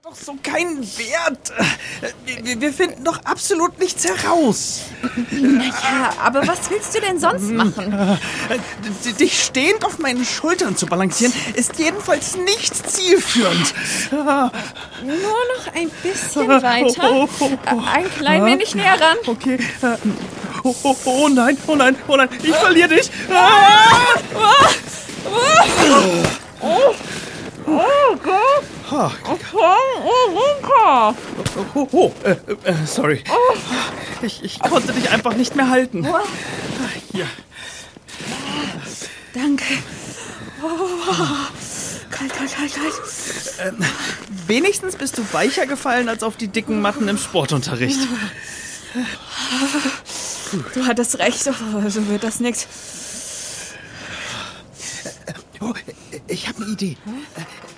doch so keinen Wert. Wir finden doch absolut nichts heraus. Naja, aber was willst du denn sonst machen? Dich stehend auf meinen Schultern zu balancieren, ist jedenfalls nicht zielführend. Nur noch ein bisschen weiter. Ein klein wenig näher ran. Okay. Oh nein, ich verliere dich. Sorry. Ich konnte dich einfach nicht mehr halten. Hier. Danke. Kalt. Wenigstens bist du weicher gefallen als auf die dicken Matten im Sportunterricht. Du hattest recht, so wird das nichts. Ich habe eine Idee.